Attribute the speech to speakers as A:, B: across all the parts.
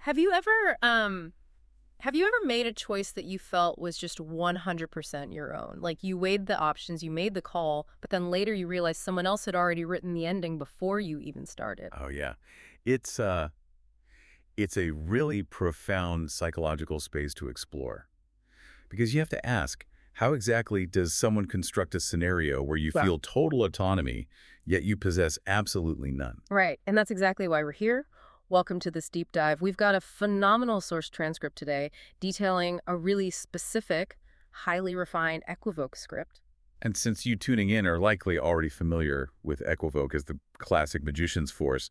A: Have you ever have you ever made a choice that you felt was just 100% your own? Like you weighed the options, you made the call, but then later you realized someone else had already written the ending before you even started.
B: Oh yeah. It's uh it's a really profound psychological space to explore because you have to ask, how exactly does someone construct a scenario where you
A: Well,
B: feel total autonomy, yet you possess absolutely none?
A: right. And that's exactly why we're here. Welcome to this deep dive. We've got a phenomenal source transcript today detailing a really specific, highly refined Equivoke script.
B: And since you tuning in are likely already familiar with Equivoke as the classic magician's force,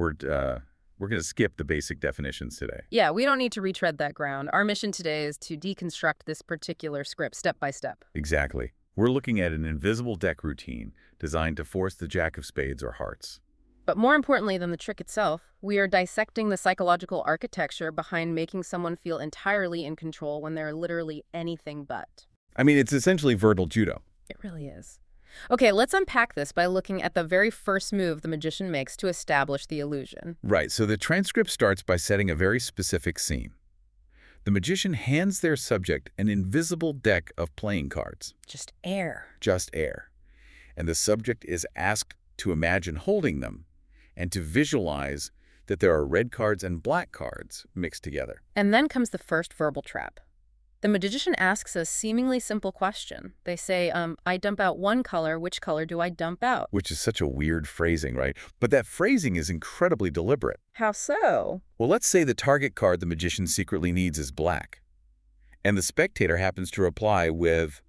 B: we're going to skip the basic definitions today.
A: Yeah, we don't need to retread that ground. Our mission today is to deconstruct this particular script step by step.
B: Exactly. We're looking at an invisible deck routine designed to force the Jack of Spades or hearts.
A: But more importantly than the trick itself, we are dissecting the psychological architecture behind making someone feel entirely in control when they're literally anything but.
B: I mean, it's essentially verbal judo.
A: It really is. Okay, let's unpack this by looking at the very first move the magician makes to establish the illusion.
B: Right, so the transcript starts by setting a very specific scene. The magician hands their subject an invisible deck of playing cards,
A: Just air.
B: just air, and the subject is asked to imagine holding them and to visualize that there are red cards and black cards mixed together,
A: And then comes the first verbal trap. The magician asks a seemingly simple question. They say, I dump out one color, which color do I dump out?
B: which is such a weird phrasing, right? But that phrasing is incredibly deliberate.
A: How so?
B: Well, let's say the target card the magician secretly needs is black, and the spectator happens to reply with,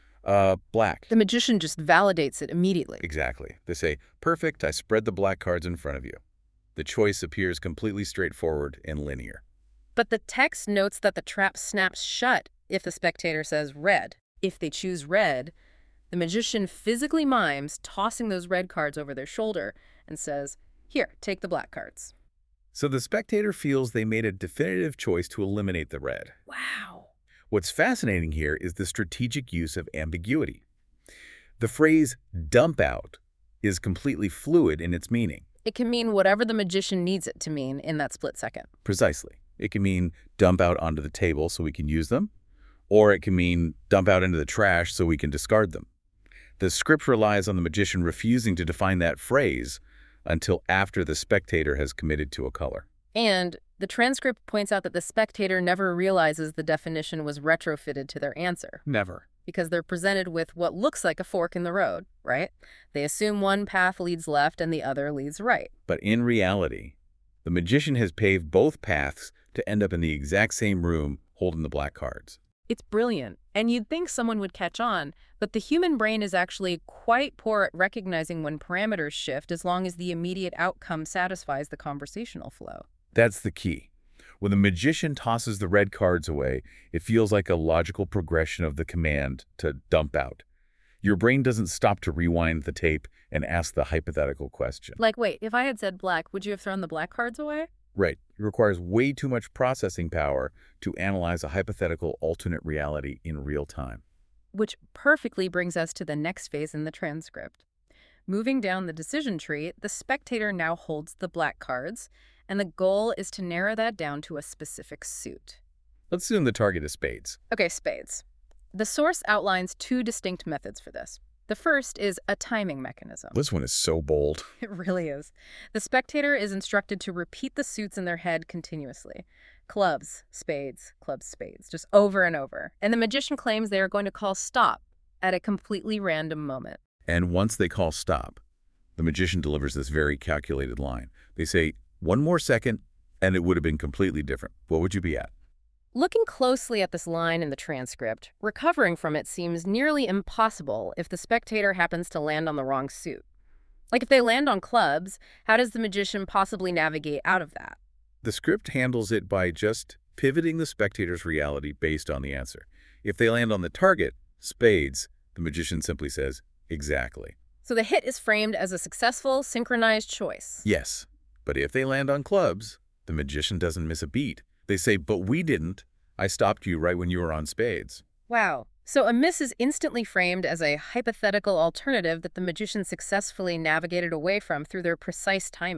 B: black.
A: The magician just validates it immediately.
B: Exactly. They say, perfect, I spread the black cards in front of you. The choice appears completely straightforward and linear.
A: But the text notes that the trap snaps shut if the spectator says red. If they choose red, the magician physically mimes tossing those red cards over their shoulder and says, here, take the black cards.
B: So the spectator feels they made a definitive choice to eliminate the red.
A: Wow.
B: What's fascinating here is the strategic use of ambiguity. The phrase dump out is completely fluid in its meaning.
A: It can mean whatever the magician needs it to mean in that split second.
B: Precisely. It can mean dump out onto the table so we can use them, or it can mean dump out into the trash so we can discard them. The script relies on the magician refusing to define that phrase until after the spectator has committed to a color.
A: And the transcript points out that the spectator never realizes the definition was retrofitted to their answer,
B: Never.
A: because they're presented with what looks like a fork in the road, right? They assume one path leads left and the other leads right.
B: But in reality, the magician has paved both paths to end up in the exact same room holding the black cards.
A: It's brilliant, and you'd think someone would catch on, but the human brain is actually quite poor at recognizing when parameters shift as long as the immediate outcome satisfies the conversational flow.
B: That's the key. When the magician tosses the red cards away, it feels like a logical progression of the command to dump out. Your brain doesn't stop to rewind the tape and ask the hypothetical question.
A: Like, wait, if I had said black, would you have thrown the black cards away?
B: Right. It requires way too much processing power to analyze a hypothetical alternate reality in real time.
A: Which perfectly brings us to the next phase in the transcript. Moving down the decision tree, the spectator now holds the black cards, and the goal is to narrow that down to a specific suit.
B: Let's assume the target is spades.
A: Okay, spades. The source outlines two distinct methods for this. The first is a timing mechanism.
B: This one is so bold.
A: It really is. The spectator is instructed to repeat the suits in their head continuously. Clubs, spades, clubs, spades, just over and over. And the magician claims they are going to call stop at a completely random moment.
B: And once they call stop, the magician delivers this very calculated line. They say, one more second, and it would have been completely different. What would you be at?
A: Looking closely at this line in the transcript, recovering from it seems nearly impossible if the spectator happens to land on the wrong suit. Like if they land on clubs, how does the magician possibly navigate out of that?
B: The script handles it by just pivoting the spectator's reality based on the answer. If they land on the target, spades, the magician simply says, exactly.
A: So the hit is framed as a successful, synchronized choice.
B: Yes, but if they land on clubs, the magician doesn't miss a beat. They say, but we didn't. I stopped you right when you were on spades.
A: Wow. So a miss is instantly framed as a hypothetical alternative that the magician successfully navigated away from through their precise timing.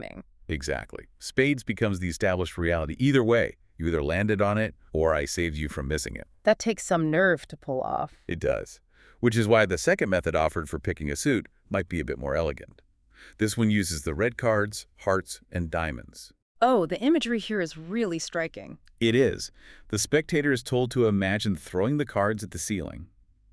B: Exactly. Spades becomes the established reality. Either way, you either landed on it or I saved you from missing it.
A: That takes some nerve to pull off.
B: It does. Which is why the second method offered for picking a suit might be a bit more elegant. This one uses the red cards, hearts, and diamonds.
A: Oh, the imagery here is really striking.
B: It is. The spectator is told to imagine throwing the cards at the ceiling.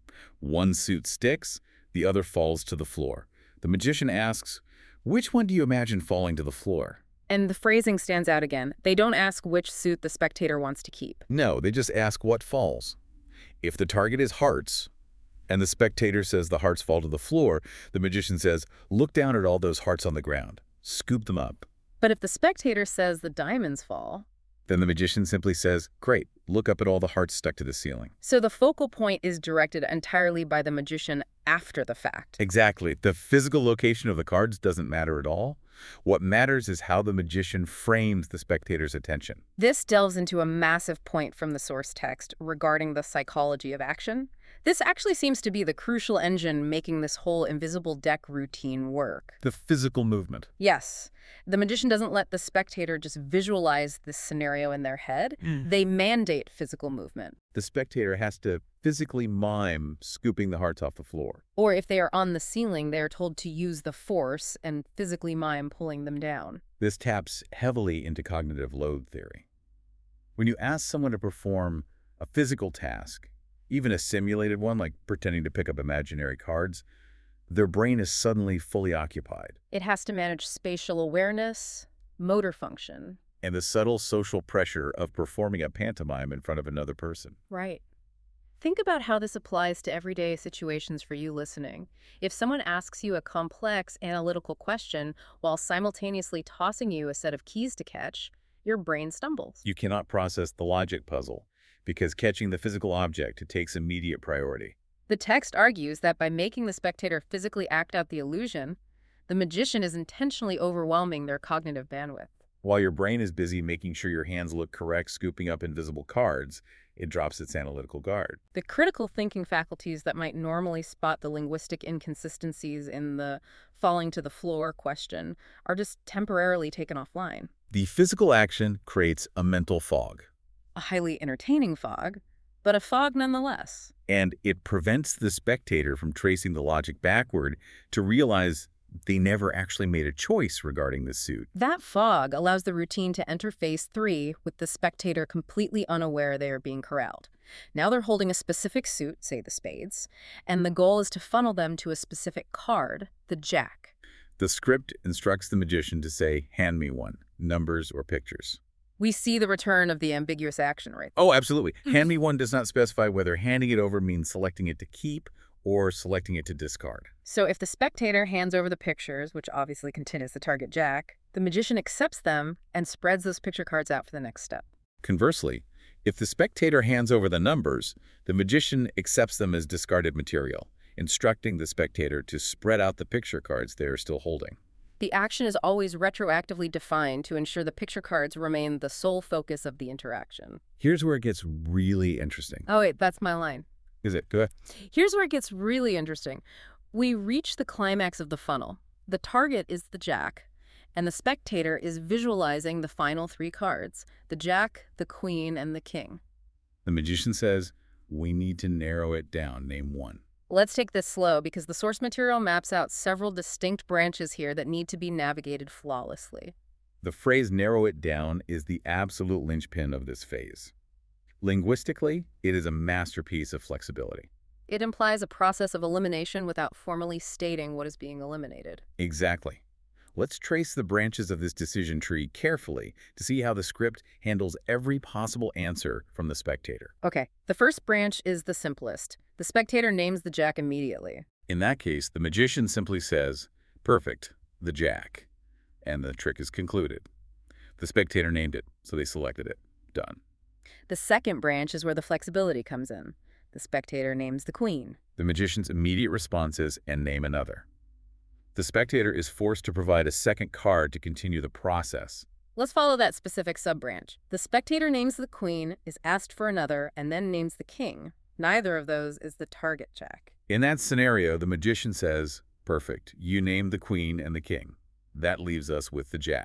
B: One suit sticks, the other falls to the floor. The magician asks, which one do you imagine falling to the floor?
A: And the phrasing stands out again. They don't ask which suit the spectator wants to keep.
B: No, they just ask what falls. If the target is hearts, and the spectator says the hearts fall to the floor, the magician says, look down at all those hearts on the ground. Scoop them up.
A: But if the spectator says the diamonds fall,
B: Then the magician simply says, great, look up at all the hearts stuck to the ceiling.
A: so the focal point is directed entirely by the magician after the fact.
B: Exactly. The physical location of the cards doesn't matter at all. What matters is how the magician frames the spectator's attention.
A: This delves into a massive point from the source text regarding the psychology of action. This actually seems to be the crucial engine making this whole invisible deck routine work.
B: The physical movement.
A: Yes, the magician doesn't let the spectator just visualize this scenario in their head. They mandate physical movement.
B: The spectator has to physically mime scooping the hearts off the floor.
A: Or if they are on the ceiling, they are told to use the force and physically mime pulling them down.
B: This taps heavily into cognitive load theory. When you ask someone to perform a physical task, even a simulated one like pretending to pick up imaginary cards, their brain is suddenly fully occupied.
A: It has to manage spatial awareness, motor function.
B: And the subtle social pressure of performing a pantomime in front of another person.
A: Right. Think about how this applies to everyday situations for you listening. If someone asks you a complex analytical question while simultaneously tossing you a set of keys to catch, your brain stumbles.
B: You cannot process the logic puzzle because catching the physical object takes immediate priority.
A: The text argues that by making the spectator physically act out the illusion, the magician is intentionally overwhelming their cognitive bandwidth.
B: While your brain is busy making sure your hands look correct scooping up invisible cards, it drops its analytical guard.
A: The critical thinking faculties that might normally spot the linguistic inconsistencies in the falling to the floor question are just temporarily taken offline.
B: The physical action creates a mental fog,
A: A highly entertaining fog, but a fog nonetheless.
B: and it prevents the spectator from tracing the logic backward to realize they never actually made a choice regarding the suit.
A: That fog allows the routine to enter phase 3 with the spectator completely unaware they are being corralled. Now they're holding a specific suit, say the spades, and the goal is to funnel them to a specific card, the jack.
B: The script instructs the magician to say, hand me one, numbers or pictures.
A: We see the return of the ambiguous action right there.
B: Oh, absolutely. Hand me one does not specify whether handing it over means selecting it to keep or selecting it to discard.
A: So if the spectator hands over the pictures, which obviously contains the target jack, the magician accepts them and spreads those picture cards out for the next step.
B: Conversely, if the spectator hands over the numbers, the magician accepts them as discarded material, instructing the spectator to spread out the picture cards they are still holding.
A: The action is always retroactively defined to ensure the picture cards remain the sole focus of the interaction.
B: Here's where it gets really interesting.
A: Oh, wait, that's my line.
B: Is it? Go ahead.
A: Here's where it gets really interesting. We reach the climax of the funnel. The target is the jack, and the spectator is visualizing the final 3 cards, the jack, the queen, and the king.
B: The magician says, we need to narrow it down. Name one.
A: Let's take this slow because the source material maps out several distinct branches here that need to be navigated flawlessly.
B: The phrase narrow it down is the absolute linchpin of this phase. Linguistically, it is a masterpiece of flexibility.
A: It implies a process of elimination without formally stating what is being eliminated.
B: Exactly. Let's trace the branches of this decision tree carefully to see how the script handles every possible answer from the spectator.
A: Okay, the first branch is the simplest. The spectator names the jack immediately.
B: In that case, the magician simply says, perfect, the jack, and the trick is concluded. The spectator named it, so they selected it. Done.
A: The second branch is where the flexibility comes in. The spectator names the queen.
B: The magician's immediate response is, and name another. The spectator is forced to provide a second card to continue the process.
A: Let's follow that specific sub-branch. The spectator names the queen, is asked for another, and then names the king. Neither of those is the target jack.
B: In that scenario, the magician says, perfect, you named the queen and the king. That leaves us with the jack.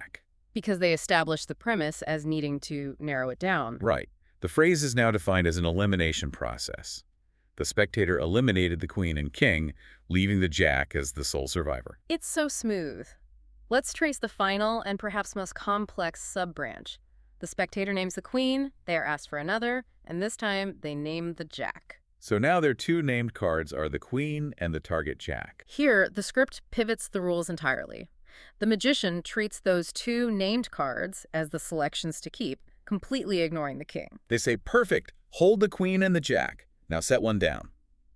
A: Because they establish the premise as needing to narrow it down.
B: Right. The phrase is now defined as an elimination process. The spectator eliminated the queen and king, leaving the jack as the sole survivor.
A: It's so smooth. Let's trace the final and perhaps most complex sub-branch. The spectator names the queen, they are asked for another, and this time they name the jack.
B: So now their two named cards are the queen and the target jack.
A: Here, the script pivots the rules entirely. The magician treats those two named cards as the selections to keep, completely ignoring the king.
B: They say, perfect, hold the queen and the jack. Now set one down.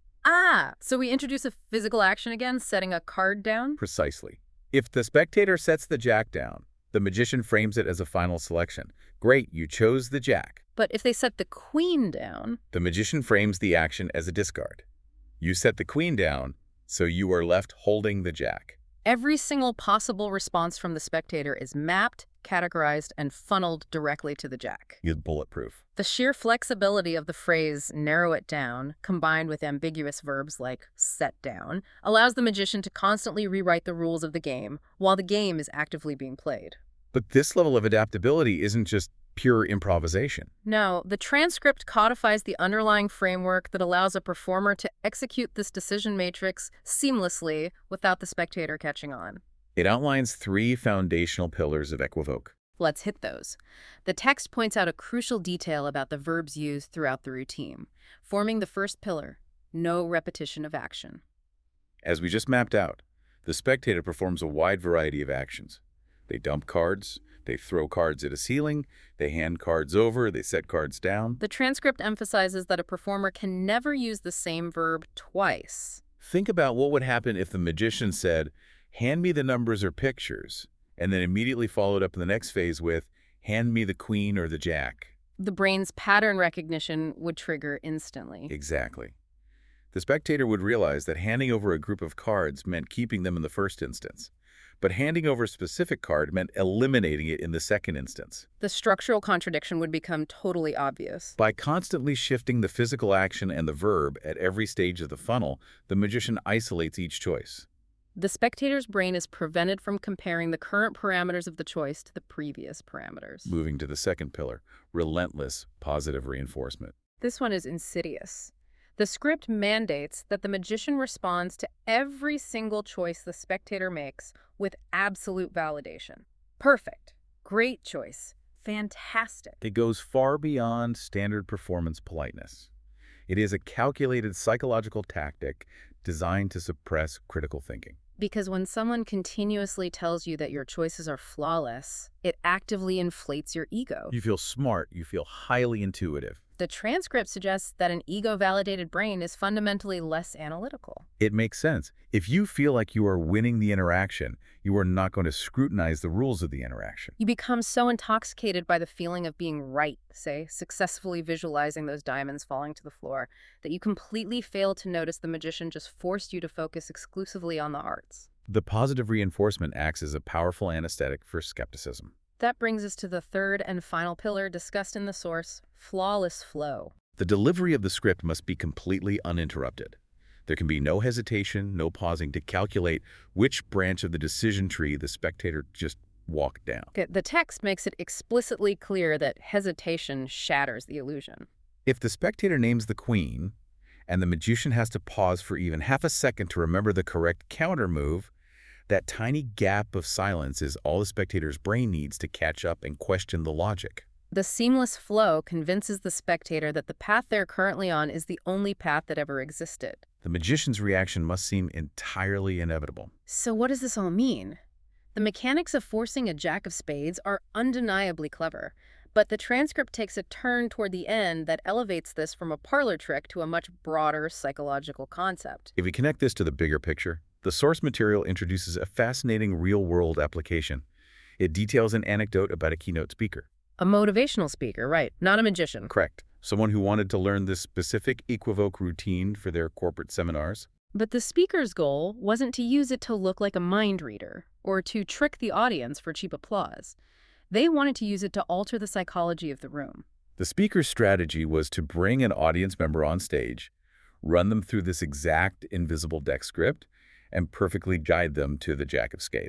A: Ah, so we introduce a physical action again, setting a card down?
B: Precisely. If the spectator sets the jack down, the magician frames it as a final selection. Great, you chose the jack.
A: But if they set the queen down,
B: The magician frames the action as a discard. You set the queen down, so you are left holding the jack.
A: every single possible response from the spectator is mapped, categorized, and funneled directly to the jack.
B: It's bulletproof.
A: The sheer flexibility of the phrase narrow it down, combined with ambiguous verbs like set down, allows the magician to constantly rewrite the rules of the game while the game is actively being played.
B: But this level of adaptability isn't just pure improvisation.
A: No, the transcript codifies the underlying framework that allows a performer to execute this decision matrix seamlessly without the spectator catching on.
B: It outlines three foundational pillars of equivoque.
A: Let's hit those. The text points out a crucial detail about the verbs used throughout the routine, forming the first pillar, no repetition of action.
B: As we just mapped out, the spectator performs a wide variety of actions. They dump cards, they throw cards at a ceiling, they hand cards over, they set cards down.
A: The transcript emphasizes that a performer can never use the same verb twice.
B: Think about what would happen if the magician said, hand me the numbers or pictures, and then immediately followed up in the next phase with, hand me the queen or the jack.
A: The brain's pattern recognition would trigger instantly.
B: Exactly. The spectator would realize that handing over a group of cards meant keeping them in the first instance, but handing over a specific card meant eliminating it in the second instance.
A: The structural contradiction would become totally obvious.
B: By constantly shifting the physical action and the verb at every stage of the funnel, the magician isolates each choice.
A: The spectator's brain is prevented from comparing the current parameters of the choice to the previous parameters.
B: Moving to the second pillar, relentless positive reinforcement.
A: This one is insidious. The script mandates that the magician responds to every single choice the spectator makes with absolute validation. Perfect. Great choice. Fantastic.
B: It goes far beyond standard performance politeness. It is a calculated psychological tactic designed to suppress critical thinking.
A: Because when someone continuously tells you that your choices are flawless, it actively inflates your ego.
B: You feel smart, you feel highly intuitive.
A: The transcript suggests that an ego-validated brain is fundamentally less analytical.
B: It makes sense. If you feel like you are winning the interaction, you are not going to scrutinize the rules of the interaction.
A: You become so intoxicated by the feeling of being right, say, successfully visualizing those diamonds falling to the floor, that you completely fail to notice the magician just forced you to focus exclusively on the arts.
B: The positive reinforcement acts as a powerful anesthetic for skepticism.
A: That brings us to the third and final pillar discussed in the source, flawless flow.
B: The delivery of the script must be completely uninterrupted. There can be no hesitation, no pausing to calculate which branch of the decision tree the spectator just walked down.
A: The text makes it explicitly clear that hesitation shatters the illusion.
B: If the spectator names the queen, and the magician has to pause for even half a second to remember the correct counter move, that tiny gap of silence is all the spectator's brain needs to catch up and question the logic.
A: The seamless flow convinces the spectator that the path they're currently on is the only path that ever existed.
B: The magician's reaction must seem entirely inevitable.
A: So what does this all mean? The mechanics of forcing a jack of spades are undeniably clever, but the transcript takes a turn toward the end that elevates this from a parlor trick to a much broader psychological concept.
B: If we connect this to the bigger picture, the source material introduces a fascinating real-world application. It details an anecdote about a keynote speaker.
A: A motivational speaker, right, not a magician.
B: Correct. Someone who wanted to learn this specific equivoque routine for their corporate seminars.
A: But the speaker's goal wasn't to use it to look like a mind reader or to trick the audience for cheap applause. They wanted to use it to alter the psychology of the room.
B: The speaker's strategy was to bring an audience member on stage, run them through this exact invisible deck script, and perfectly guide them to the Jack of Spades.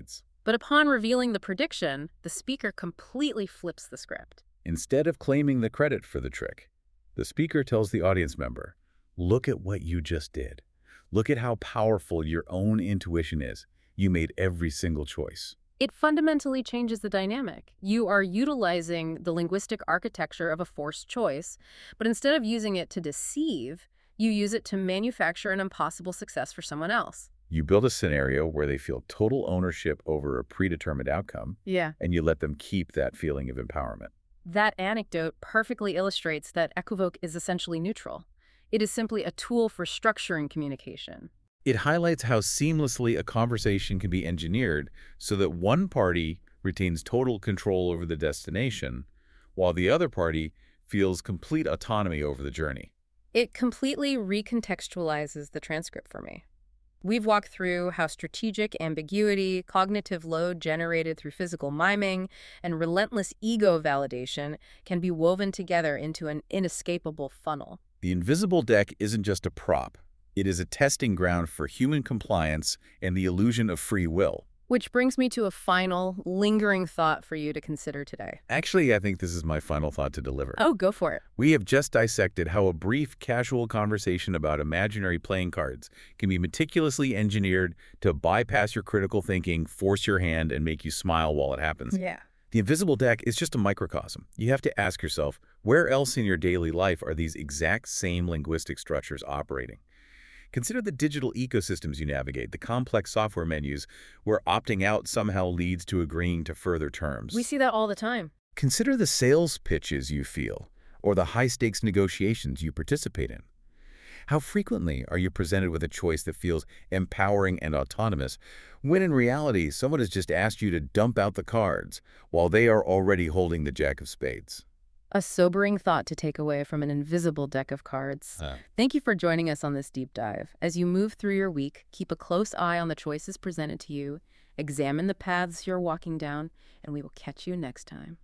A: But upon revealing the prediction, the speaker completely flips the script.
B: Instead of claiming the credit for the trick, the speaker tells the audience member, look at what you just did. Look at how powerful your own intuition is. You made every single choice.
A: It fundamentally changes the dynamic. You are utilizing the linguistic architecture of a forced choice, but instead of using it to deceive, you use it to manufacture an impossible success for someone else.
B: You build a scenario where they feel total ownership over a predetermined outcome,
A: Yeah.
B: and you let them keep that feeling of empowerment.
A: That anecdote perfectly illustrates that equivoque is essentially neutral. It is simply a tool for structuring communication.
B: It highlights how seamlessly a conversation can be engineered so that one party retains total control over the destination, while the other party feels complete autonomy over the journey.
A: It completely recontextualizes the transcript for me. We've walked through how strategic ambiguity, cognitive load generated through physical miming, and relentless ego validation can be woven together into an inescapable funnel.
B: The invisible deck isn't just a prop. It is a testing ground for human compliance and the illusion of free will.
A: Which brings me to a final, lingering thought for you to consider today.
B: Actually, I think this is my final thought to deliver.
A: Oh, go for it.
B: We have just dissected how a brief, casual conversation about imaginary playing cards can be meticulously engineered to bypass your critical thinking, force your hand, and make you smile while it happens.
A: Yeah.
B: The invisible deck is just a microcosm. You have to ask yourself, where else in your daily life are these exact same linguistic structures operating? Consider the digital ecosystems you navigate, the complex software menus where opting out somehow leads to agreeing to further terms.
A: We see that all the time.
B: Consider the sales pitches you feel, or the high-stakes negotiations you participate in. How frequently are you presented with a choice that feels empowering and autonomous, when in reality someone has just asked you to dump out the cards while they are already holding the Jack of Spades?
A: A sobering thought to take away from an invisible deck of cards. Thank you for joining us on this deep dive. As you move through your week, keep a close eye on the choices presented to you, examine the paths you're walking down, and we will catch you next time.